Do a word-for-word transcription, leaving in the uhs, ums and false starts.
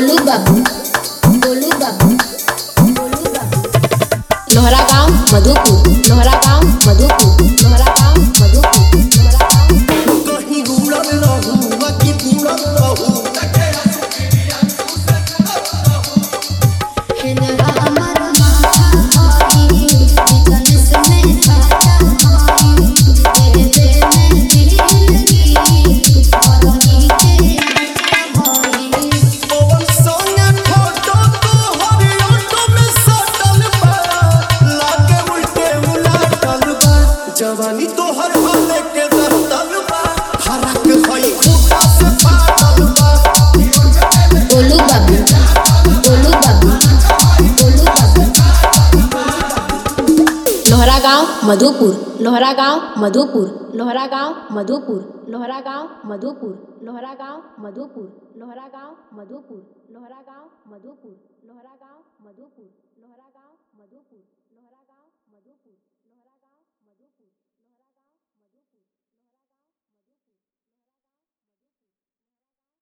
गोलू बाबू गोलू बाबू गोलू बाबू लोहरा गांव मधुपुर लोहरा गांव मधुपुर लोहरा गांव मधुपुर लोहरा गांव कहीं उड़ल रहू बाकी उड़ल रहू हेनरा हमर माथा भाई बिजनेस में खाता भाई तेरे में जिंदगी बदली के भाई पवन सोने फोटो तो हर ऑटो में सटल बा लागे उल्टे उलाटल बा जवानी तो हर हाले के दर्दल बा फरक भई खूटा से फाटल बा गोलू बाबू गोलू बाबू गोलू बाबू लोहरा गांव मधुपुर लोहरा गांव मधुपुर लोहरा गांव मधुपुर लोहरा गांव मधुपुर लोहरा गांव मधुपुर लोहरा गांव मधुपुर लोहरा गांव मधुपुर लोहरा गांव मधुपुर लोहरा गांव मधुपुर लोहरा गांव मधुपुर